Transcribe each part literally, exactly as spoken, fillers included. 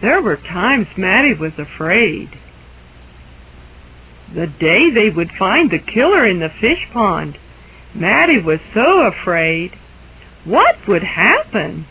There were times Maddie was afraid. The day they would find the killer in the fish pond, Maddie was so afraid. What would happen?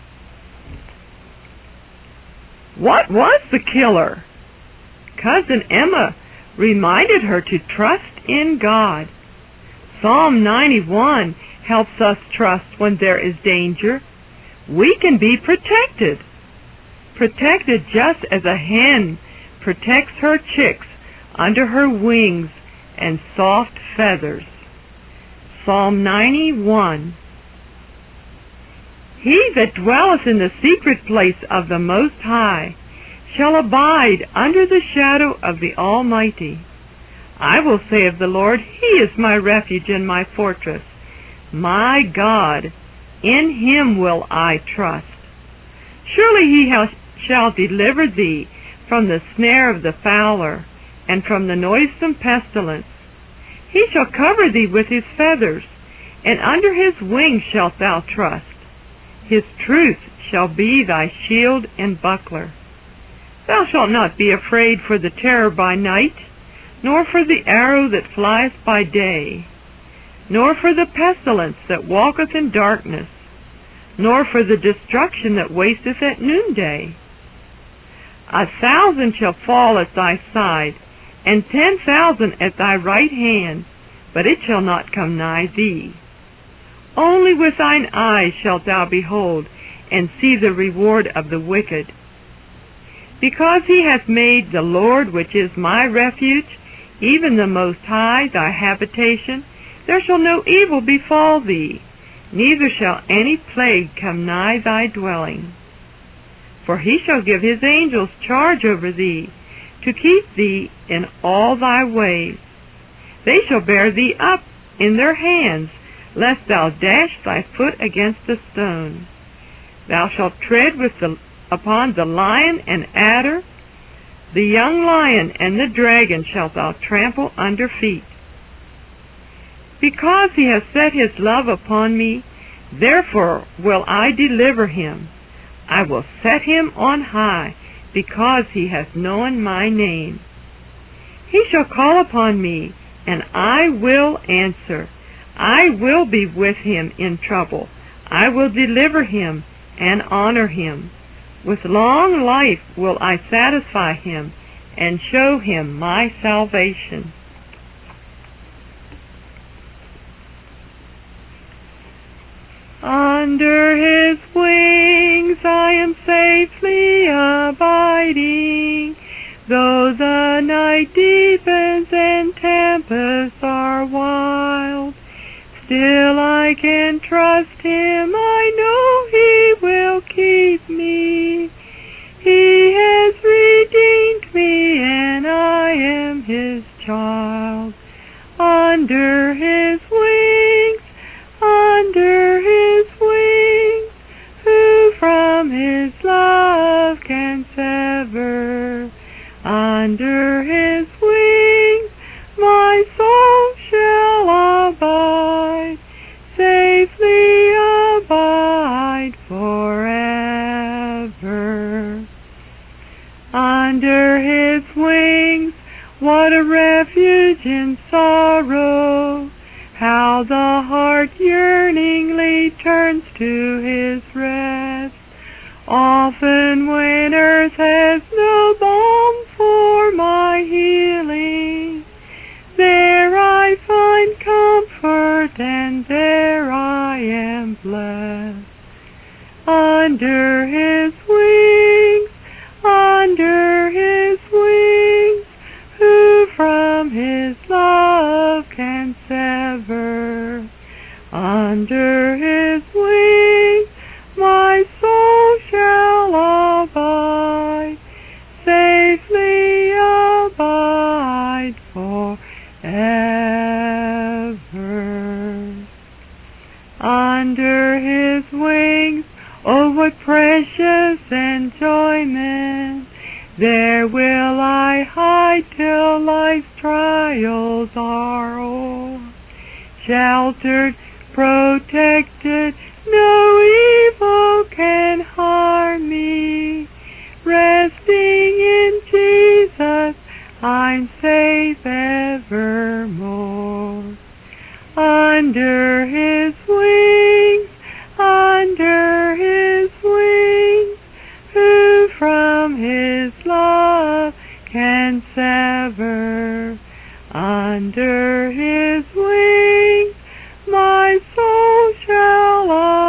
What was the killer? Cousin Emma reminded her to trust in God. Psalm ninety-one helps us trust when there is danger. We can be protected. Protected just as a hen protects her chicks under her wings and soft feathers. Psalm ninety-one. He that dwelleth in the secret place of the Most High shall abide under the shadow of the Almighty. I will say of the Lord, He is my refuge and my fortress. My God, in Him will I trust. Surely He shall deliver thee from the snare of the fowler, and from the noisome pestilence. He shall cover thee with His feathers, and under His wings shalt thou trust. His truth shall be thy shield and buckler. Thou shalt not be afraid for the terror by night, nor for the arrow that flieth by day, nor for the pestilence that walketh in darkness, nor for the destruction that wasteth at noonday. A thousand shall fall at thy side, and ten thousand at thy right hand, but it shall not come nigh thee. Only with thine eyes shalt thou behold, and see the reward of the wicked. Because he hath made the Lord, which is my refuge, even the Most High, thy habitation, there shall no evil befall thee, neither shall any plague come nigh thy dwelling. For he shall give his angels charge over thee, to keep thee in all thy ways. They shall bear thee up in their hands, lest thou dash thy foot against a stone. Thou shalt tread with the, upon the lion and adder, the young lion and the dragon shalt thou trample under feet. Because he hath set his love upon me, therefore will I deliver him. I will set him on high, because he hath known my name. He shall call upon me, and I will answer. I will be with him in trouble. I will deliver him and honor him. With long life will I satisfy him and show him my salvation. Under his wings I am safely abiding. Though the night deepens and tempests are wild, still I can trust him. I know he will keep me. He has redeemed me, and I am his child. Under his wings, under his wings, who from his love can sever? Under his wings my soul shall abide, safely abide forever. Under his wings, what a refuge in sorrow! How the heart yearningly turns to his rest. Often when earth has no balm for my healing, there I find comfort, and there I am blessed. Under his wings, under his wings, who from his love can sever? Under his wings my soul shall abide, safely abide forever. Under his wings, oh what precious enjoyment! There will I hide till life's trials are o'er. Sheltered, protected, no evil can harm me. Rest Trusting in Jesus, I'm safe evermore. Under His wings, under His wings, who from His love can sever? Under His wings, my soul shall